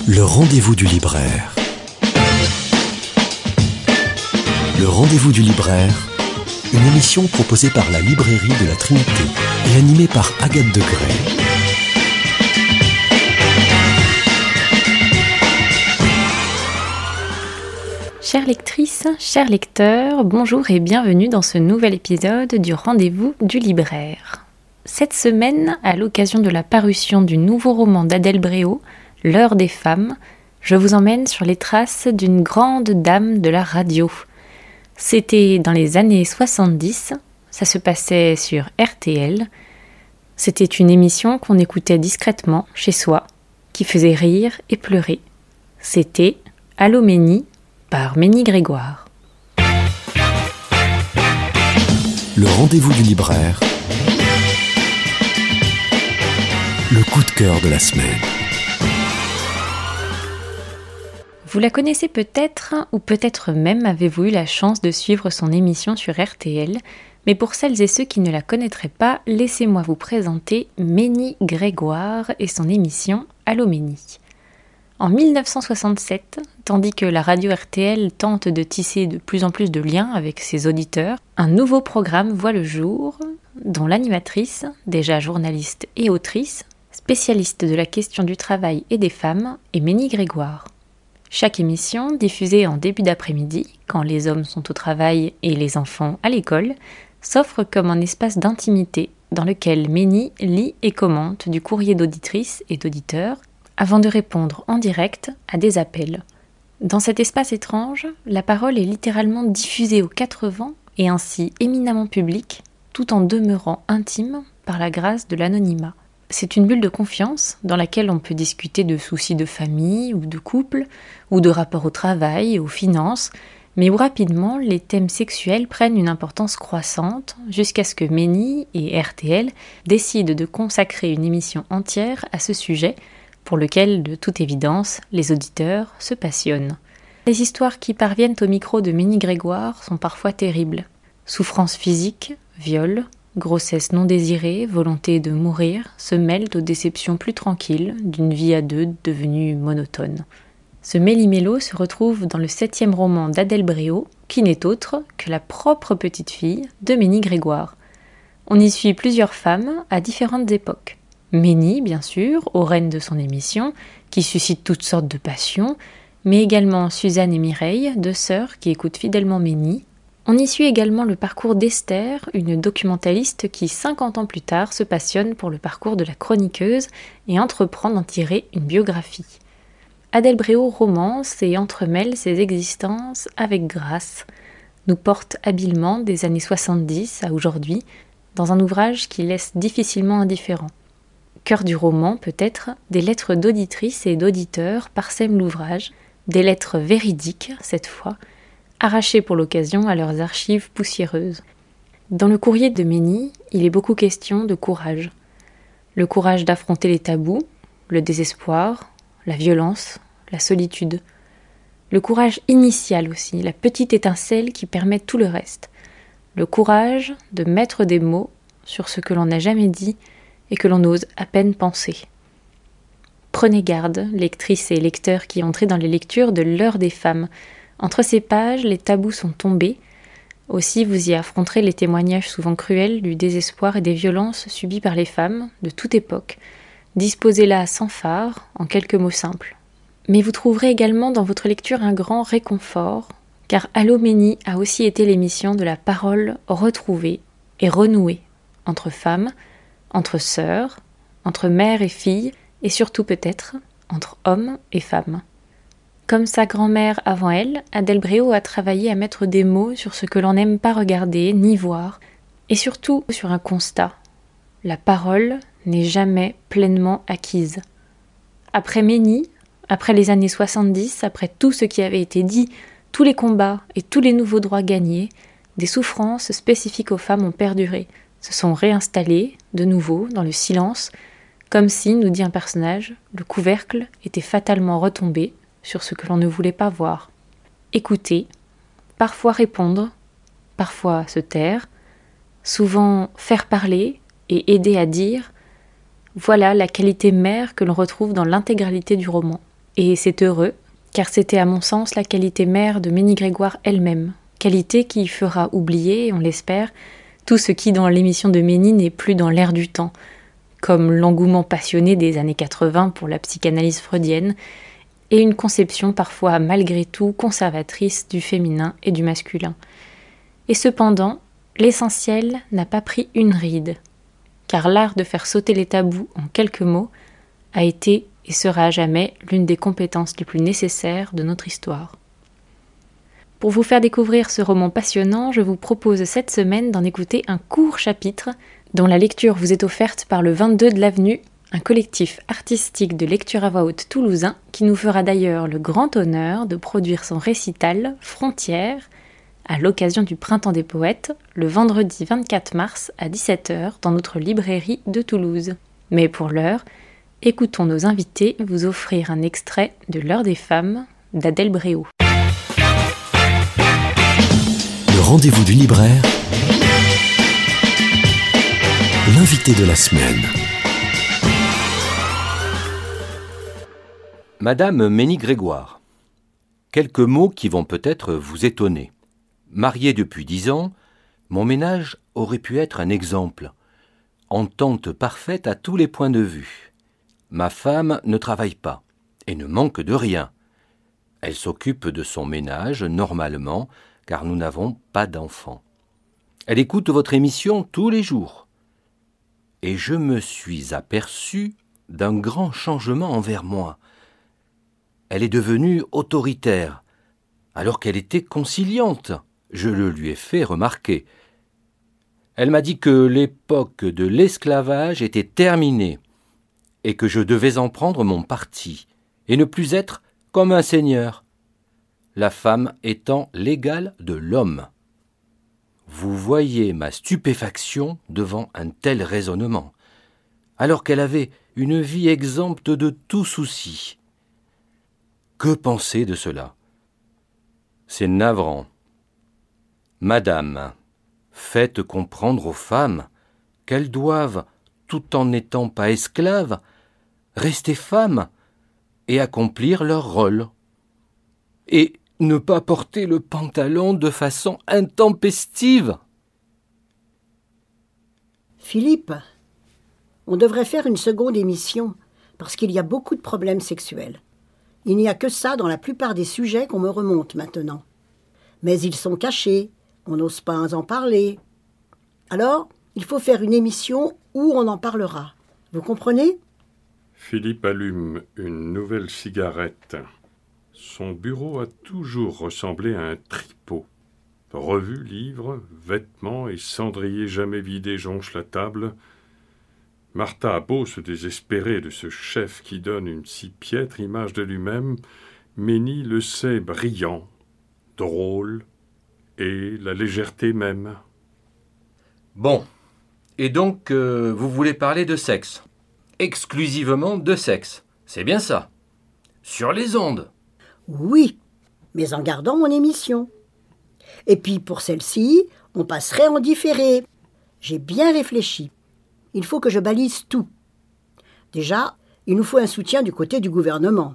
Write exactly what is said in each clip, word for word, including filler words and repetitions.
Le rendez-vous du libraire. Le rendez-vous du libraire, une émission proposée par la librairie de la Trinité et animée par Agathe Degré. Chères lectrices, chers lecteurs, bonjour et bienvenue dans ce nouvel épisode du rendez-vous du libraire. Cette semaine, à l'occasion de la parution du nouveau roman d'Adèle Bréau, L'heure des femmes, je vous emmène sur les traces d'une grande dame de la radio. C'était dans les années soixante-dix, ça se passait sur R T L. C'était une émission qu'on écoutait discrètement chez soi, qui faisait rire et pleurer. C'était Allô Ménie par Ménie Grégoire. Le rendez-vous du libraire. Le coup de cœur de la semaine. Vous la connaissez peut-être, ou peut-être même avez-vous eu la chance de suivre son émission sur R T L, mais pour celles et ceux qui ne la connaîtraient pas, laissez-moi vous présenter Ménie Grégoire et son émission Allô Ménie. En mille neuf cent soixante-sept, tandis que la radio R T L tente de tisser de plus en plus de liens avec ses auditeurs, un nouveau programme voit le jour, dont l'animatrice, déjà journaliste et autrice, spécialiste de la question du travail et des femmes, est Ménie Grégoire. Chaque émission, diffusée en début d'après-midi, quand les hommes sont au travail et les enfants à l'école, s'offre comme un espace d'intimité dans lequel Ménie lit et commente du courrier d'auditrices et d'auditeurs avant de répondre en direct à des appels. Dans cet espace étrange, la parole est littéralement diffusée aux quatre vents et ainsi éminemment publique, tout en demeurant intime par la grâce de l'anonymat. C'est une bulle de confiance dans laquelle on peut discuter de soucis de famille ou de couple, ou de rapport au travail, aux finances, mais où rapidement les thèmes sexuels prennent une importance croissante jusqu'à ce que Ménie et R T L décident de consacrer une émission entière à ce sujet, pour lequel, de toute évidence, les auditeurs se passionnent. Les histoires qui parviennent au micro de Ménie Grégoire sont parfois terribles. Souffrances physiques, viols, grossesse non désirée, volonté de mourir se mêlent aux déceptions plus tranquilles d'une vie à deux devenue monotone. Ce méli-mélo se retrouve dans le septième roman d'Adèle Bréau, qui n'est autre que la propre petite-fille de Ménie Grégoire. On y suit plusieurs femmes à différentes époques. Ménie, bien sûr, aux reines de son émission, qui suscite toutes sortes de passions, mais également Suzanne et Mireille, deux sœurs qui écoutent fidèlement Ménie. On y suit également le parcours d'Esther, une documentaliste qui, cinquante ans plus tard, se passionne pour le parcours de la chroniqueuse et entreprend d'en tirer une biographie. Adèle Bréau romance et entremêle ses existences avec grâce, nous porte habilement des années soixante-dix à aujourd'hui, dans un ouvrage qui laisse difficilement indifférent. Cœur du roman, peut-être, des lettres d'auditrices et d'auditeurs parsèment l'ouvrage, des lettres véridiques, cette fois, arrachées pour l'occasion à leurs archives poussiéreuses. Dans le courrier de Ménie, il est beaucoup question de courage. Le courage d'affronter les tabous, le désespoir, la violence, la solitude. Le courage initial aussi, la petite étincelle qui permet tout le reste. Le courage de mettre des mots sur ce que l'on n'a jamais dit et que l'on ose à peine penser. Prenez garde, lectrices et lecteurs qui entrez dans les lectures de L'heure des femmes. Entre ces pages, les tabous sont tombés. Aussi, vous y affronterez les témoignages souvent cruels du désespoir et des violences subies par les femmes, de toute époque. Disposez-la sans phare, en quelques mots simples. Mais vous trouverez également dans votre lecture un grand réconfort, car Allô Ménie a aussi été l'émission de la parole retrouvée et renouée entre femmes, entre sœurs, entre mère et fille, et surtout peut-être entre hommes et femmes. Comme sa grand-mère avant elle, Adèle Bréau a travaillé à mettre des mots sur ce que l'on n'aime pas regarder ni voir, et surtout sur un constat. La parole n'est jamais pleinement acquise. Après Ménie, après les années soixante-dix, après tout ce qui avait été dit, tous les combats et tous les nouveaux droits gagnés, des souffrances spécifiques aux femmes ont perduré, se sont réinstallées, de nouveau, dans le silence, comme si, nous dit un personnage, le couvercle était fatalement retombé sur ce que l'on ne voulait pas voir. Écouter, parfois répondre, parfois se taire, souvent faire parler et aider à dire, voilà la qualité mère que l'on retrouve dans l'intégralité du roman. Et c'est heureux, car c'était à mon sens la qualité mère de Ménie Grégoire elle-même, qualité qui fera oublier, on l'espère, tout ce qui dans l'émission de Ménie n'est plus dans l'air du temps, comme l'engouement passionné des années quatre-vingts pour la psychanalyse freudienne, et une conception parfois malgré tout conservatrice du féminin et du masculin. Et cependant, l'essentiel n'a pas pris une ride, car l'art de faire sauter les tabous en quelques mots a été et sera à jamais l'une des compétences les plus nécessaires de notre histoire. Pour vous faire découvrir ce roman passionnant, je vous propose cette semaine d'en écouter un court chapitre dont la lecture vous est offerte par le vingt-deux de l'Avenue, un collectif artistique de lecture à voix haute toulousain qui nous fera d'ailleurs le grand honneur de produire son récital Frontières à l'occasion du Printemps des Poètes, le vendredi vingt-quatre mars à dix-sept heures dans notre librairie de Toulouse. Mais pour l'heure, écoutons nos invités vous offrir un extrait de L'heure des femmes d'Adèle Bréau. Le rendez-vous du libraire, l'invité de la semaine. Madame Ménie Grégoire, quelques mots qui vont peut-être vous étonner. Marié depuis dix ans, mon ménage aurait pu être un exemple. Entente parfaite à tous les points de vue. Ma femme ne travaille pas et ne manque de rien. Elle s'occupe de son ménage normalement, car nous n'avons pas d'enfants. Elle écoute votre émission tous les jours. Et je me suis aperçu d'un grand changement envers moi. Elle est devenue autoritaire, alors qu'elle était conciliante. Je le lui ai fait remarquer. Elle m'a dit que l'époque de l'esclavage était terminée et que je devais en prendre mon parti et ne plus être comme un seigneur, la femme étant l'égale de l'homme. Vous voyez ma stupéfaction devant un tel raisonnement, alors qu'elle avait une vie exempte de tout souci. Que penser de cela? C'est navrant. Madame, faites comprendre aux femmes qu'elles doivent, tout en n'étant pas esclaves, rester femmes et accomplir leur rôle. Et ne pas porter le pantalon de façon intempestive. Philippe, on devrait faire une seconde émission, parce qu'il y a beaucoup de problèmes sexuels. Il n'y a que ça dans la plupart des sujets qu'on me remonte maintenant. Mais ils sont cachés, on n'ose pas en parler. Alors, il faut faire une émission où on en parlera. Vous comprenez ? Philippe allume une nouvelle cigarette. Son bureau a toujours ressemblé à un tripot. Revues, livres, vêtements et cendriers jamais vidés jonchent la table. Martha a beau se désespérer de ce chef qui donne une si piètre image de lui-même, Ménie le sait brillant, drôle et la légèreté même. Bon, et donc euh, vous voulez parler de sexe, exclusivement de sexe, c'est bien ça, sur les ondes. Oui, mais en gardant mon émission. Et puis pour celle-ci, on passerait en différé. J'ai bien réfléchi. Il faut que je balise tout. Déjà, il nous faut un soutien du côté du gouvernement.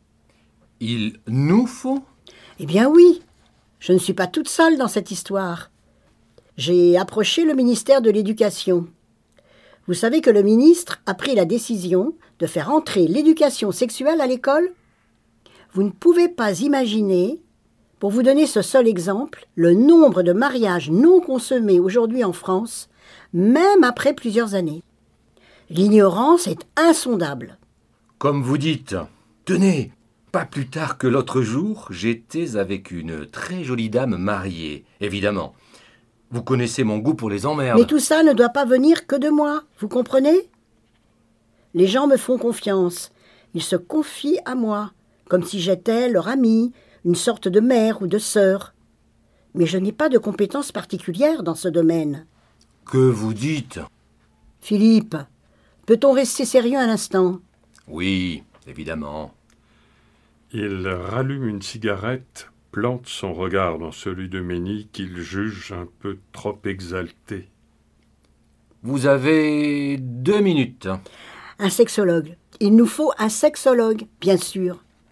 Il nous faut ? Eh bien oui, je ne suis pas toute seule dans cette histoire. J'ai approché le ministère de l'Éducation. Vous savez que le ministre a pris la décision de faire entrer l'éducation sexuelle à l'école ? Vous ne pouvez pas imaginer, pour vous donner ce seul exemple, le nombre de mariages non consommés aujourd'hui en France, même après plusieurs années. L'ignorance est insondable. Comme vous dites, tenez, pas plus tard que l'autre jour, j'étais avec une très jolie dame mariée, évidemment. Vous connaissez mon goût pour les emmerdes. Mais tout ça ne doit pas venir que de moi, vous comprenez ? Les gens me font confiance, ils se confient à moi, comme si j'étais leur amie, une sorte de mère ou de sœur. Mais je n'ai pas de compétences particulières dans ce domaine. Que vous dites ? Philippe, peut-on rester sérieux un instant ? Oui, évidemment. Il rallume une cigarette, plante son regard dans celui de Ménie qu'il juge un peu trop exalté. Vous avez deux minutes. Un sexologue. Il nous faut un sexologue, bien sûr.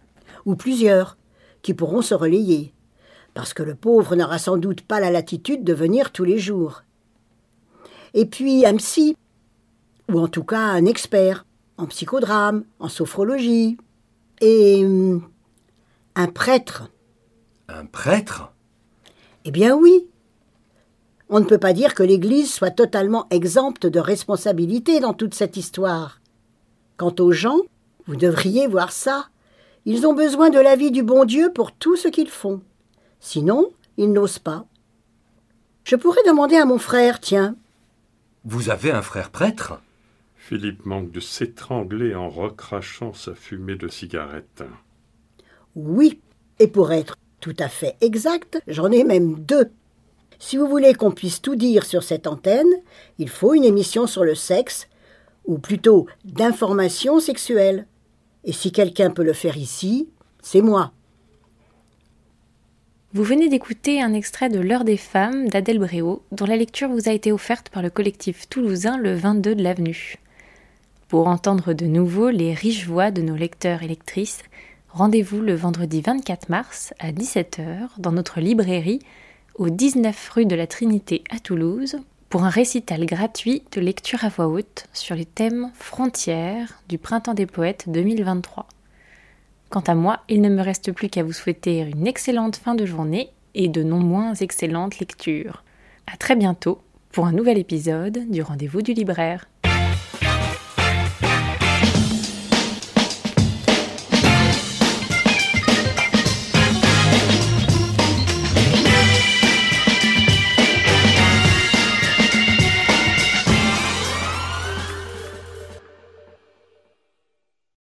ou plusieurs, qui pourront se relayer, parce que le pauvre n'aura sans doute pas la latitude de venir tous les jours. Et puis un psy, ou en tout cas un expert, en psychodrame, en sophrologie, et hum, un prêtre. Un prêtre ? Eh bien oui. On ne peut pas dire que l'Église soit totalement exempte de responsabilité dans toute cette histoire. Quant aux gens, vous devriez voir ça. Ils ont besoin de l'avis du bon Dieu pour tout ce qu'ils font. Sinon, ils n'osent pas. Je pourrais demander à mon frère, tiens. Vous avez un frère prêtre ? Philippe manque de s'étrangler en recrachant sa fumée de cigarette. Oui, et pour être tout à fait exact, j'en ai même deux. Si vous voulez qu'on puisse tout dire sur cette antenne, il faut une émission sur le sexe, ou plutôt d'information sexuelle. Et si quelqu'un peut le faire ici, c'est moi. Vous venez d'écouter un extrait de L'heure des femmes d'Adèle Bréau, dont la lecture vous a été offerte par le collectif toulousain Le vingt-deux de l'Avenue. Pour entendre de nouveau les riches voix de nos lecteurs et lectrices, rendez-vous le vendredi vingt-quatre mars à dix-sept heures dans notre librairie au dix-neuf rue de la Trinité à Toulouse pour un récital gratuit de lecture à voix haute sur les thèmes Frontières du Printemps des Poètes deux mille vingt-trois. Quant à moi, il ne me reste plus qu'à vous souhaiter une excellente fin de journée et de non moins excellentes lectures. À très bientôt pour un nouvel épisode du Rendez-vous du libraire.